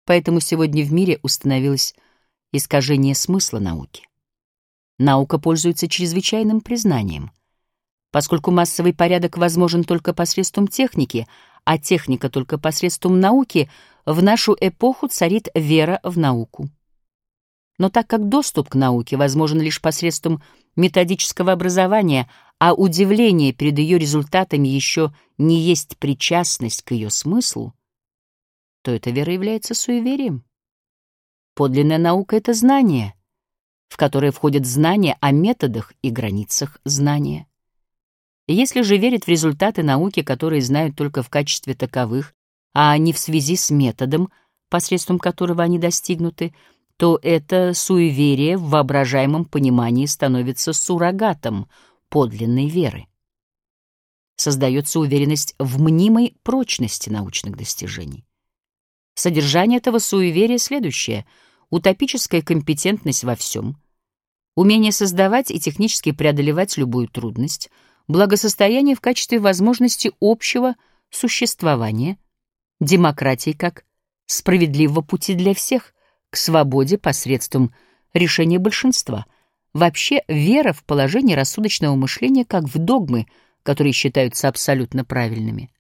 Поэтому сегодня в мире установилось искажение смысла науки. Наука пользуется чрезвычайным признанием. Поскольку массовый порядок возможен только посредством техники, а техника только посредством науки, в нашу эпоху царит вера в науку. Но так как доступ к науке возможен лишь посредством методического образования, а удивление перед ее результатами еще не есть причастность к ее смыслу, то эта вера является суеверием. Подлинная наука — это знание, в которое входит знание о методах и границах знания. Если же верят в результаты науки, которые знают только в качестве таковых, а не в связи с методом, посредством которого они достигнуты, то это суеверие в воображаемом понимании становится суррогатом подлинной веры. Создается уверенность в мнимой прочности научных достижений. Содержание этого суеверия следующее: утопическая компетентность во всем, умение создавать и технически преодолевать любую трудность, благосостояние в качестве возможности общего существования, демократии как справедливого пути для всех, к свободе посредством решения большинства, вообще вера в положение рассудочного мышления как в догмы, которые считаются абсолютно правильными.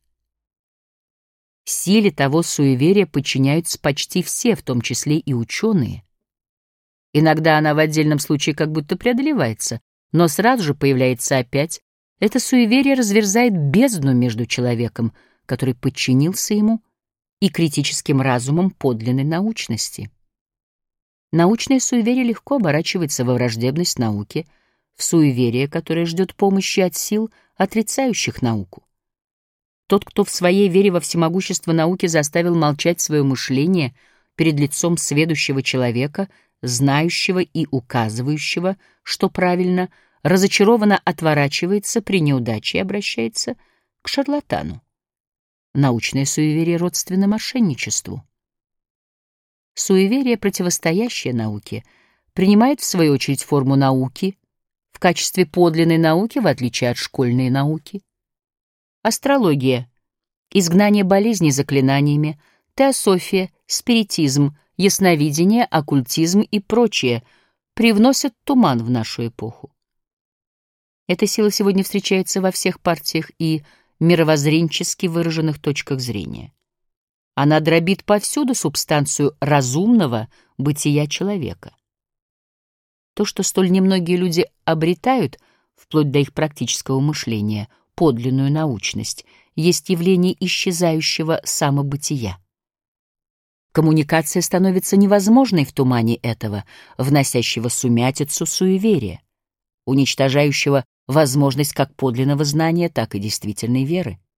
Силе того суеверия подчиняются почти все, в том числе и ученые. Иногда она в отдельном случае как будто преодолевается, но сразу же появляется опять. Это суеверие разверзает бездну между человеком, который подчинился ему, и критическим разумом подлинной научности. Научное суеверие легко оборачивается во враждебность науке, в суеверие, которое ждет помощи от сил, отрицающих науку. Тот, кто в своей вере во всемогущество науки заставил молчать свое мышление перед лицом сведущего человека, знающего и указывающего, что правильно, разочарованно отворачивается при неудаче и обращается к шарлатану. Научное суеверие родственно мошенничеству. Суеверие, противостоящее науке, принимает в свою очередь форму науки в качестве подлинной науки, в отличие от школьной науки. Астрология, изгнание болезней заклинаниями, теософия, спиритизм, ясновидение, оккультизм и прочее привносят туман в нашу эпоху. Эта сила сегодня встречается во всех партиях и мировоззренчески выраженных точках зрения. Она дробит повсюду субстанцию разумного бытия человека. То, что столь немногие люди обретают, вплоть до их практического мышления, подлинную научность, есть явление исчезающего самобытия. Коммуникация становится невозможной в тумане этого, вносящего сумятицу суеверия, уничтожающего возможность как подлинного знания, так и действительной веры.